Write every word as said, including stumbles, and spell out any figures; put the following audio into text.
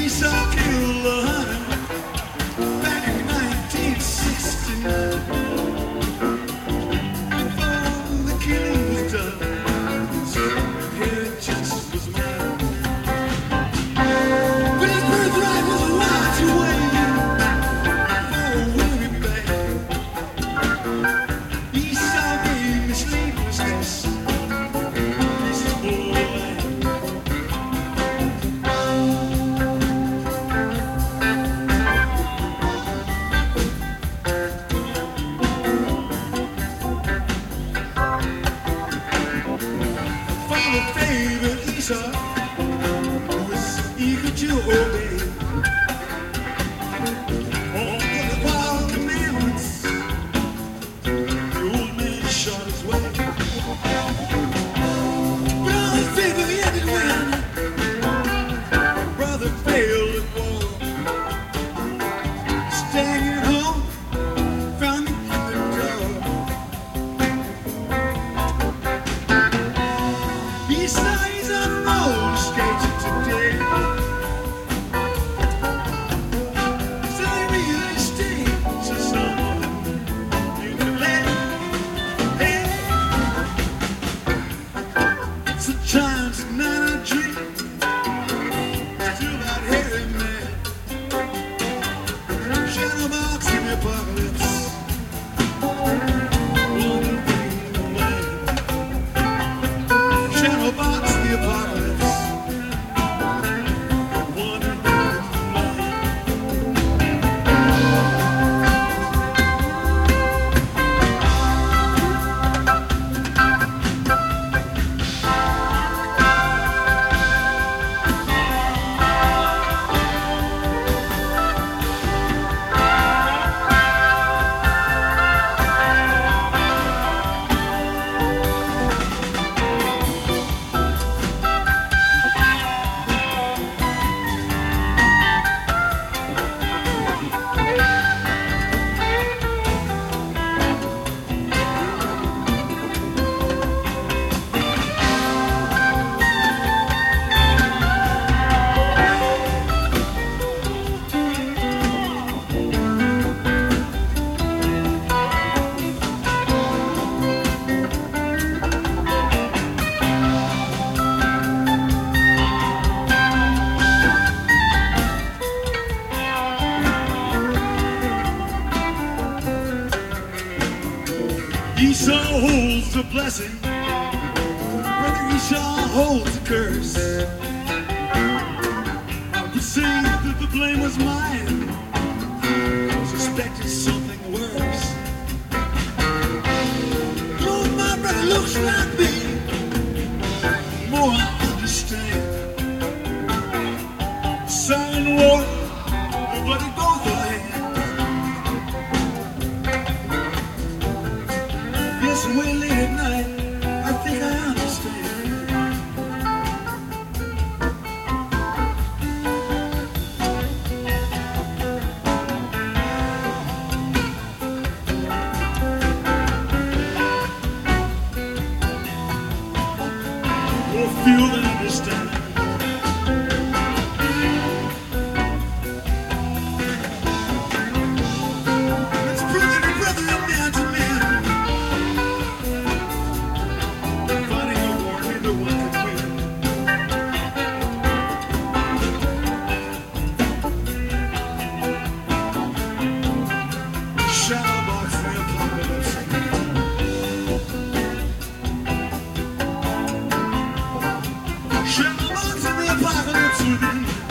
Esau killed a hunter back in nineteen sixty-nine. Before the killing was done, his inheritance was mine. But his birthright was wiped away for a weary bag. Esau gave me sleeplessness. Who was eager to obey all the wild commandments. The old man shot his way, but all his favor ended when brother failed at war. Staying at home, found him in the door. He saw no skating today. So they really stay to someone you can let. Hey, sometimes at night I dream still about Harry man. Shadow box in the apocalypse. Shadow box in the apocalypse. Esau holds the blessing, brother Esau holds the curse. I could say that the blame was mine, suspected something worse. The more my brother looks like me, the more I understand. Sun and water, but it both are hands. Way late at night, I think I understand. Or feel and understand. Let's brother to brother and man to man. Shadow box in the apocalypse. Shadow box in the apocalypse with me.